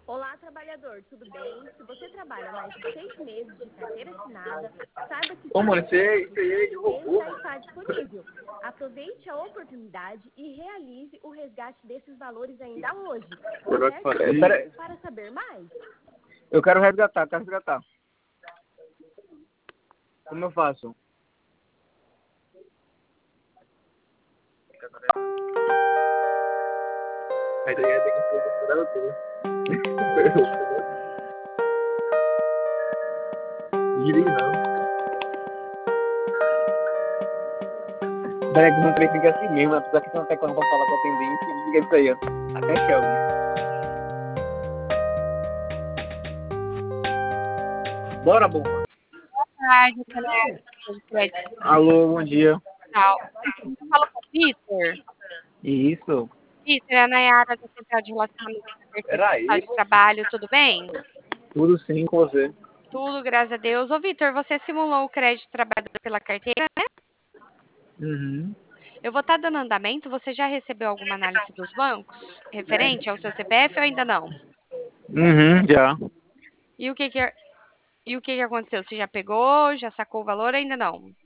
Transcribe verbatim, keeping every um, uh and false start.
Olá, trabalhador, tudo bem? Se você trabalha mais de seis meses de carteira assinada, saiba que Ô, mano, seu você, crédito você é de robô, já mano. está disponível. Aproveite a oportunidade e realize o resgate desses valores ainda hoje. Agora que Acesse o falei. link Pera- para saber mais. Eu quero resgatar, quero resgatar. Como eu faço? Aí daí tem que ser o tudo. Direi não. Daí que não trem fica assim mesmo, apesar que você não tem quando pra falar com a tendência, liga isso aí, ó. Até Shelby. Bora, bomba. Tarde, Canal de Crédito Alô, bom dia. Digital. Você falou com o Vitor? Isso. Vitor, é a Nayara da Central de Relacionamento da Carteira Peraí, Digital de Trabalho, tudo bem? tudo sim com você. Tudo, graças a Deus. Ô, Vitor, você simulou o crédito trabalhador pela carteira, né? Uhum. Eu vou estar dando andamento. Você já recebeu alguma análise dos bancos referente ao seu C P F ou ainda não? Uhum, já. E o que que, e o que que aconteceu? Você já pegou? Já sacou o valor ou ainda não?